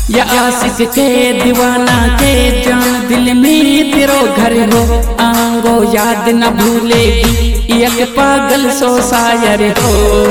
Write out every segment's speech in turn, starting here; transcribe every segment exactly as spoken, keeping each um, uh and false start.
या आशिक के दीवाना के जान दिल में तेरो घर हो, आंगो याद न भूलेगी एक पागल सो शायर हो।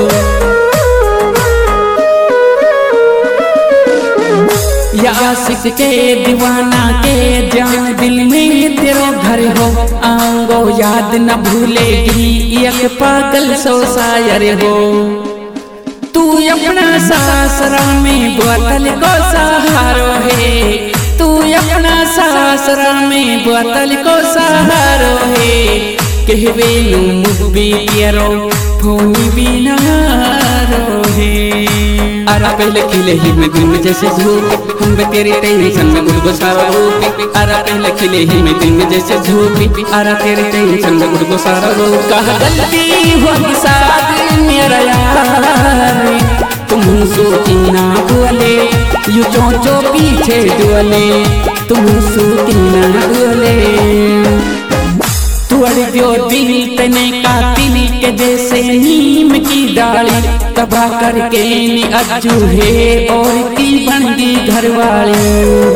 या आशिक के दीवाना के जान दिल में तेरो घर हो, आंगो याद न भूलेगी एक पागल सो शायर हो। तू अपना सासरा में बोतल को सहारो है, तू अपना सासरा में बोतल को सहारो है। कहवे मुब्बी तेरो फोनी बिना रो है। अरा पहले खिले ही में दिल में जैसे धूप, हम भी तेरी टेंशन में गुड़ गुसारा रूपी। अरा पहले खिले ही में दिल में जैसे धूपी, अरा तेरी टेंशन में गुड़ गुसारा रूप। कहा गलती हो साथ मेरा यार, तुम सूती ना बोले यू चोचो पीछे डोले, तुम सूती ना बोले। तुअड़ दियो दिल तने कातिल के जैसे नीम की डाली, तबाह करके नी अज्जू है और की बंदी घरवाली।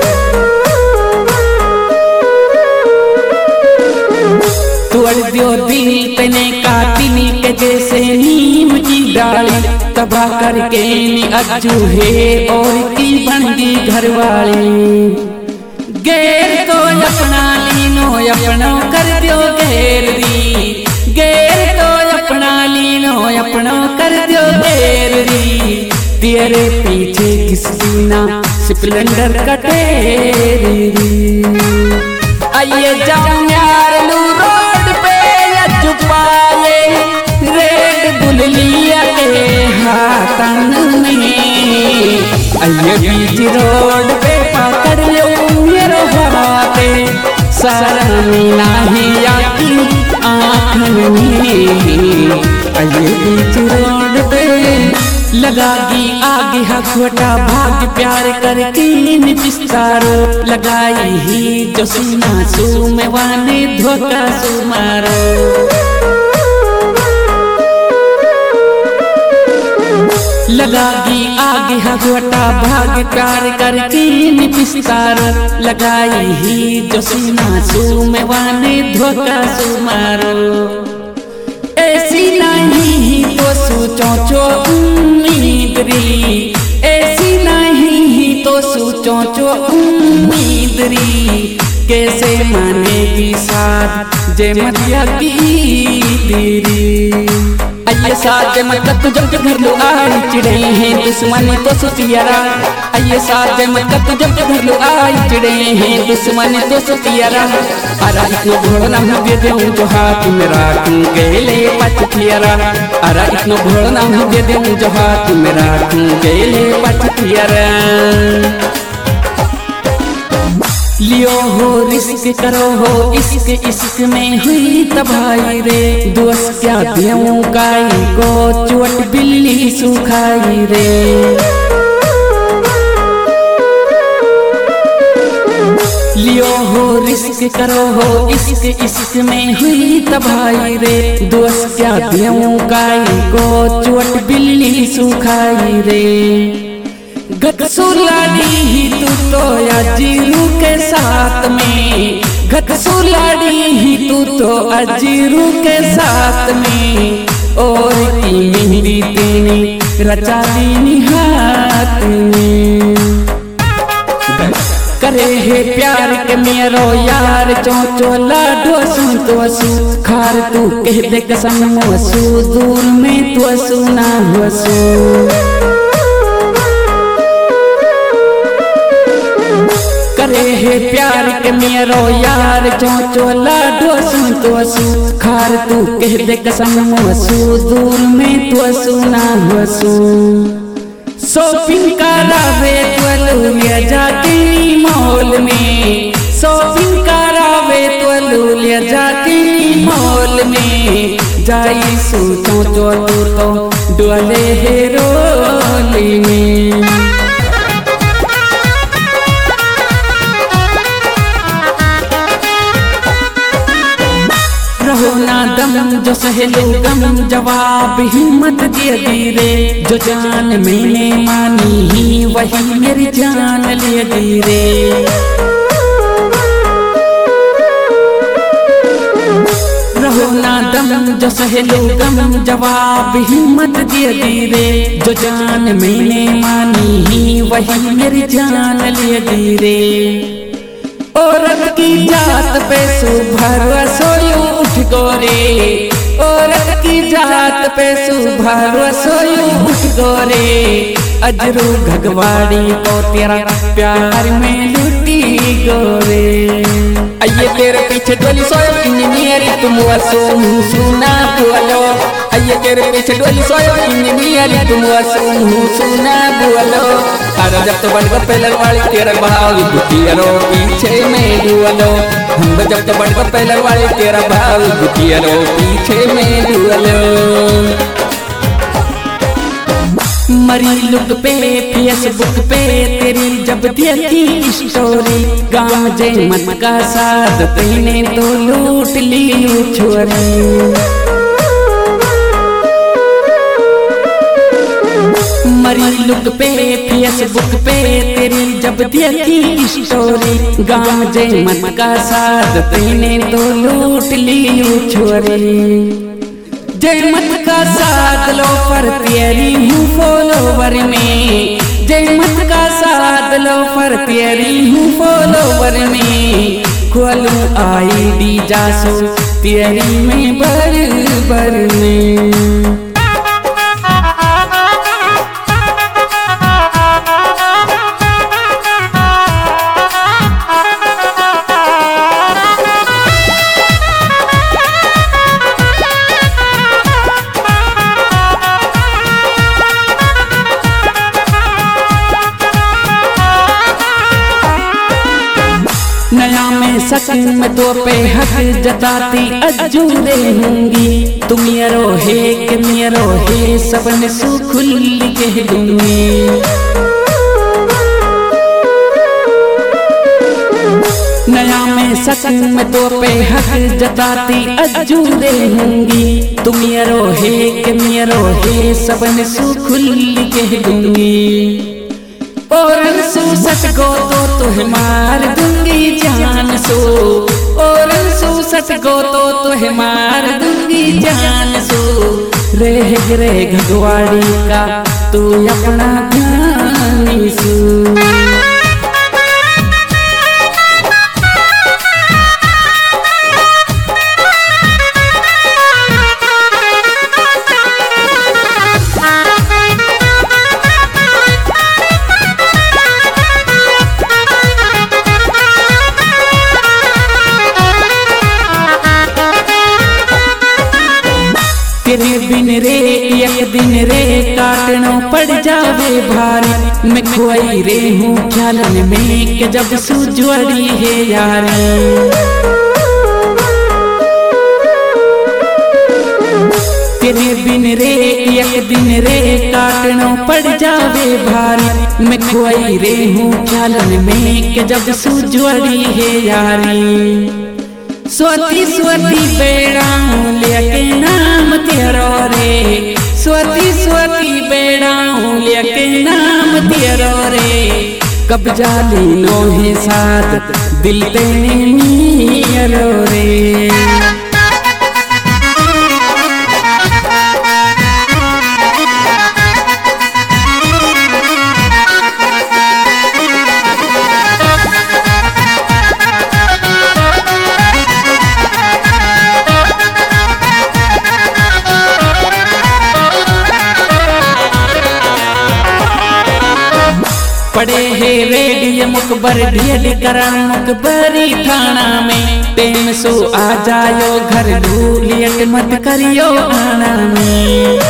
तुअड़ दियो दिल तने कातिल के जैसे नीम की डाली, तबाह करके नी अज्जू है और की बंदी घरवाली। गैर तो अपना लीनो अपनो कर दियो गैर दी, गैर तो अपना लीनो अपनो कर दियो गैर दी। तेरे पीछे किसी ना स्प्लेंडर कटेरी दी। आइए जाओ यार लू रोड पे छुपाए, रेड बुल लिया के हाथन में। आइए बीच रोड पे पकड़ लो मेरो हवाते, शर्मी नहीं आती आँखन में। आइए बीच रोड पे लगागी आगे हथोटा, भाग प्यार करके पिस्तारो। लगाई ही जो सीना सू में वाने धोखा सू मारो। लगागी आगे हथोटा, भाग प्यार करके पिस्तारो। लगाई ही जो सीना सू में वाने धोखा सू मारो। ऐसी नहीं तो सोचो चो उम्मीद री, ऐसी नहीं तो सोचो चो उम्मीद री। कैसे मानेगी साथ जे मतिया की तेरी। आइए साथ मत तू जब घर लो आई चिड़े हैं दुश्मनी तो सुतियारा। आइए साथ मत तू जब घर लो आई चिड़े हैं दुश्मनी तो सुतियारा। अरा इतना भोला हूँ दे दूँ जो हाथ में राखूं गेले पचतियारा। अरा इतना भोला हूँ दे दूँ जो हाथ में राखूं गेले पचतियारा। लियो हो रिस्क करो हो इश्क, इश्क में हुई तबाही रे। दोस्त क्या दियों काई को चोट बिल्ली सुखाई रे। लियो हो रिस्क करो हो इश्क, इश्क में हुई तबाही रे। दोस्त क्या दियों काई को चोट बिल्ली सुखाई रे। गतसुलाड़ी ही तू तो अजीरू के साथ में, गतसुलाड़ी ही तू तो अजीरू के साथ में। और की मेहंदी तेने रचा दी हाथ में। करे है प्यार के मेरो यार चोचो लाडो सुन तो सु। खार तू कह दे कसम मोसू, दूर में तो सुना होसू। करे है प्यार के मेरो यार चोचो लाडो सुन तो सु। खार तू कह दे कसम मोसू, दूर में तो सुना होसू। शॉपिंग करावे तुलुलिया जाके मॉल में, शॉपिंग करावे तुलुलिया जाके मॉल में। जाई सोचो तो तो डोले है रोली में। रहो ना दम जो सहेलो गम जवाब हिम्मत दे दी रे। जो जान मैंने मानी ही वही मेरी जान ले दी रे। रहो ना दम जो सहेलो गम जवाब हिम्मत दे दी रे। जो जान मैंने मानी ही वही मेरी जान ले दी रे। औरत की जात पे सुभर सोयू उठ गोरे। औरत की जात पे सुभर सोयू उठ गोरे। अजरू घगवाड़ी को तेरा प्यार में लुटी गोरे। आइए तेरे पीछे डोली सोयो इंजीनियर तुम वसो सुना बोलो। आइए तेरे पीछे डोली सोयो इंजीनियर तुम वसो सुना बोलो। अरे जब तो बढ़ पहले वाली तेरा भाव बुटियारो पीछे में डुअलो। हम जब तो बढ़ पहले वाली तेरा भाव बुटियारो पीछे में डुअलो। मरी लुक पे फेसबुक पे तेरी जब देखी स्टोरी। गाँव जय मत का साथ तैने तो लूट ली छोरी। मरी लुक पे फेसबुक पे तेरी जब देखी स्टोरी। गाँव जय मत का साथ तैने तो लूट ली छोरी। जय मत का साथ लो पर तेरी हूँ फॉलोवर में। जय मत का साथ लो पर तेरी हूँ फॉलोवर में। खोलू आई डी जासो तेरी में बर बर में। नया में सच में तो पे हक जताती अजूरे होंगी। तुम यारो है कि मेरो है सबने सुखुल कह दूंगी। नया में सच में तो पे हक जताती अजूरे होंगी। तुम यारो है कि मेरो है सबने सुखुल कह दूंगी। और सो सच गो तो तुह मार दूंगी जान सो। और सो सच गो तो तुह मार दूंगी जान सो। रह रे घगवाड़ी का तू अपना ध्यान सो। तेरे बिन रे एक दिन रे काटनो पड़ जावे भारी। मैं खोई रे हूँ ख्यालन में कि जब सुजवड़ी है यारी। तेरे बिन रे एक दिन रे काटनो पड़ जावे भारी। मैं खोई रे हूँ ख्यालन में कि जब सुजवड़ी है यारी। स्वती स्वती बेड़ाऊं लेके नाम तेरो रे। स्वती स्वती बेड़ाऊं लेके नाम तेरो रे। कब्जा लीनो है साथ दिल तेने मियरो रे। पड़े है रेडियो मुकबर ढेल करण मुकबरी थाना में। टेम सो आ जायो घर भूलियट मत करियो आना में।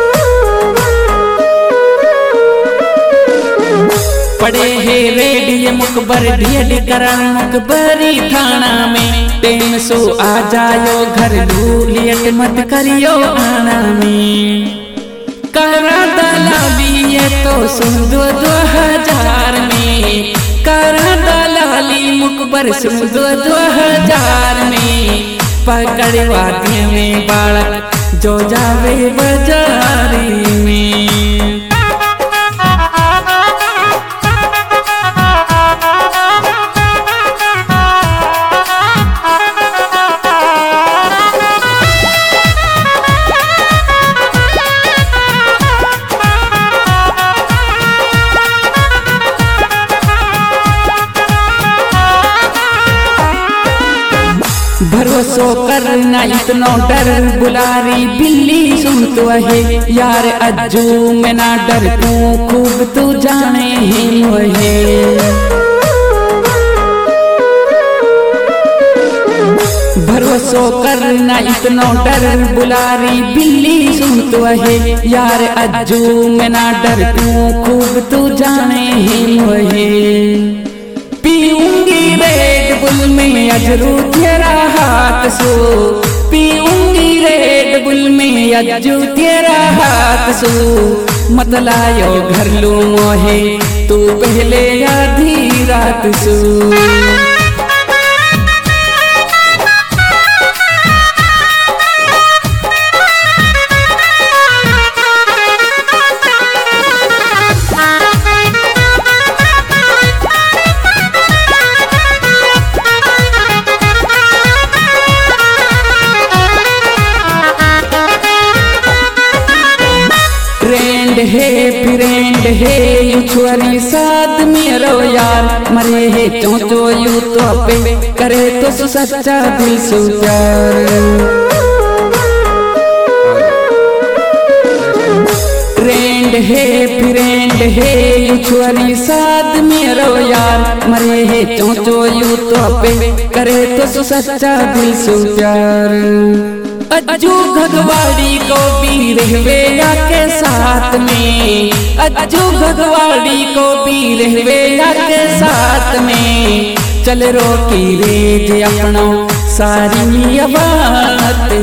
पड़े है रेडियो मुकबर ढेल करण मुकबरी थाना में। टेम सो आ जायो घर भूलियट मत करियो आना में। करा दलाली ये तो सुन दो दो हजार में। करा दलाली मुकबर सुन दो दो हजार में। पकड़वा दिए में बालक जो जावे बाजारी में। भरोसो करना इतनो डर बुलारी बिल्ली सुन तो है यार अज्जू में ना डर तू खूब तू जाने है मोहे। भरोसो करना इतनो डर बुलारी बिल्ली सुन तो है यार अज्जू में ना डर तू खूब तू जाने है मोहे। पीऊंगी रेड बुल में अजरू तेरा हाथ सो, पीऊंगी रेड बुल में अजरू तेरा हाथ सो, मत लायो घर लू मोहे तू पहले आधी रात सो। फ्रेंड है फ्रेंड है यू छुआरी साथ मेरो यार मरे है चोचो यू तो पे करे तो सच्चा दिल से प्यार। फ्रेंड है फ्रेंड है यू छुआरी साथ मेरो यार मरे है चोचो यू तो पे करे तो सच्चा दिल से प्यार। अज्जू घगवाड़ी को भी रहवे के साथ में, अज्जू घगवाड़ी को भी रहवे के साथ में, चल रोकी रे जे अपनो सारी बात